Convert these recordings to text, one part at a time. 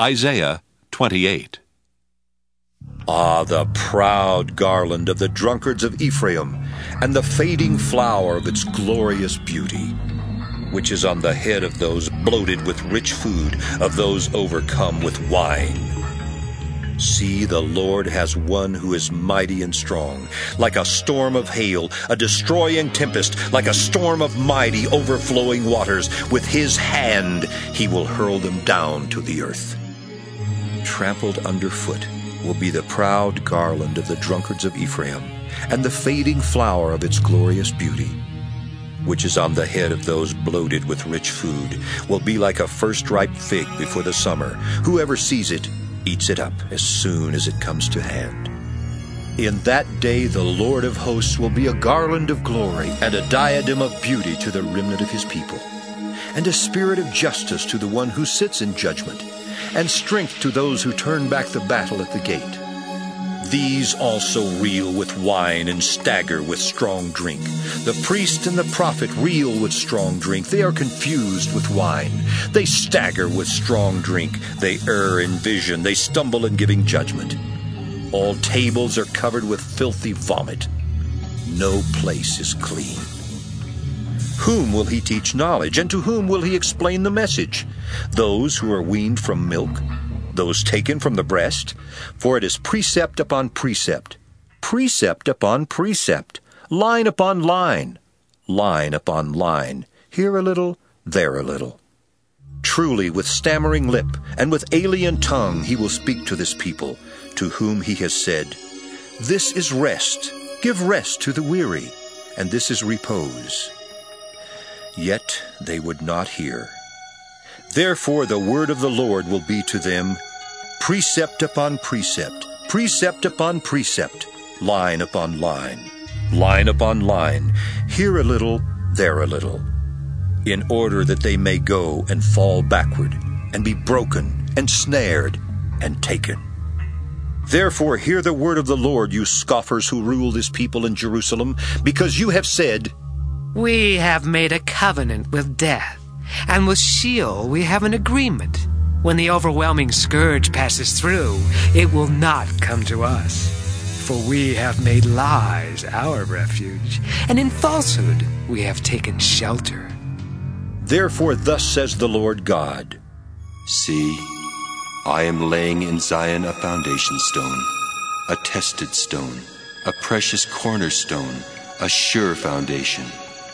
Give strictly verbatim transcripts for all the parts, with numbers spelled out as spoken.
Isaiah twenty-eight. Ah, the proud garland of the drunkards of Ephraim, and the fading flower of its glorious beauty, which is on the head of those bloated with rich food, of those overcome with wine. See, the Lord has one who is mighty and strong, like a storm of hail, a destroying tempest, like a storm of mighty overflowing waters. With his hand he will hurl them down to the earth. Trampled underfoot will be the proud garland of the drunkards of Ephraim, and the fading flower of its glorious beauty, which is on the head of those bloated with rich food, will be like a first-ripe fig before the summer. Whoever sees it eats it up as soon as it comes to hand. In that day the Lord of hosts will be a garland of glory, and a diadem of beauty to the remnant of his people, and a spirit of justice to the one who sits in judgment, and strength to those who turn back the battle at the gate. These also reel with wine and stagger with strong drink. The priest and the prophet reel with strong drink. They are confused with wine. They stagger with strong drink. They err in vision. They stumble in giving judgment. All tables are covered with filthy vomit. No place is clean. Whom will he teach knowledge, and to whom will he explain the message? Those who are weaned from milk? Those taken from the breast? For it is precept upon precept, precept upon precept, line upon line, line upon line, here a little, there a little. Truly, with stammering lip and with alien tongue he will speak to this people, to whom he has said, This is rest, give rest to the weary, and this is repose. Yet they would not hear. Therefore the word of the Lord will be to them, precept upon precept, precept upon precept, line upon line, line upon line, here a little, there a little, in order that they may go and fall backward, and be broken, and snared, and taken. Therefore hear the word of the Lord, you scoffers who rule this people in Jerusalem, because you have said, We have made a covenant with death, and with Sheol we have an agreement. When the overwhelming scourge passes through, it will not come to us. For we have made lies our refuge, and in falsehood we have taken shelter. Therefore thus says the Lord God, See, I am laying in Zion a foundation stone, a tested stone, a precious cornerstone, a sure foundation.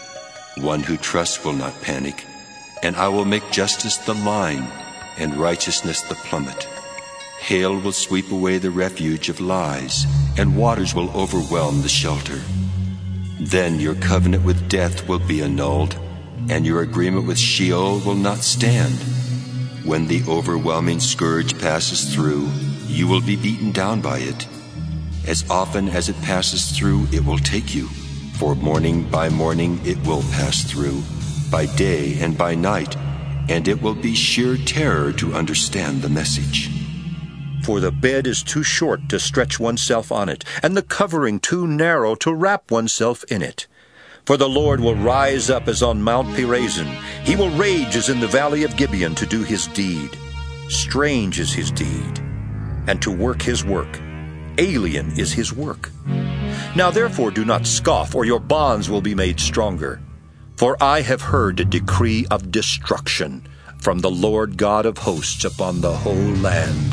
One who trusts will not panic, and I will make justice the line, and righteousness the plummet. Hail will sweep away the refuge of lies, and waters will overwhelm the shelter. Then your covenant with death will be annulled, and your agreement with Sheol will not stand. When the overwhelming scourge passes through, you will be beaten down by it. As often as it passes through, it will take you. For morning by morning it will pass through, by day and by night, and it will be sheer terror to understand the message. For the bed is too short to stretch oneself on it, and the covering too narrow to wrap oneself in it. For the Lord will rise up as on Mount Perazim. He will rage as in the valley of Gibeon to do his deed. Strange is his deed, and to work his work. Alien is his work. Now therefore do not scoff, or your bonds will be made stronger. For I have heard a decree of destruction from the Lord God of hosts upon the whole land.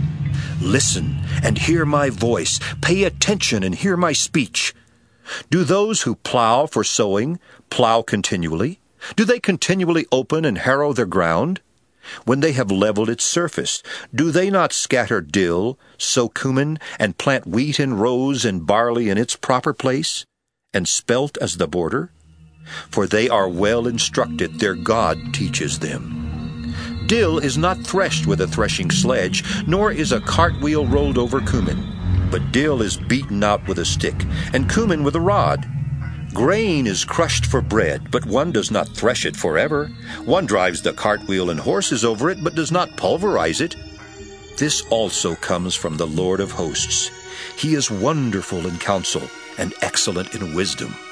Listen and hear my voice. Pay attention and hear my speech. Do those who plow for sowing plow continually? Do they continually open and harrow their ground? When they have leveled its surface, do they not scatter dill, sow cumin, and plant wheat in rows and barley in its proper place, and spelt as the border? For they are well instructed, their God teaches them. Dill is not threshed with a threshing sledge, nor is a cartwheel rolled over cumin. But dill is beaten out with a stick, and cumin with a rod. Grain is crushed for bread, but one does not thresh it forever. One drives the cartwheel and horses over it, but does not pulverize it. This also comes from the Lord of hosts. He is wonderful in counsel and excellent in wisdom.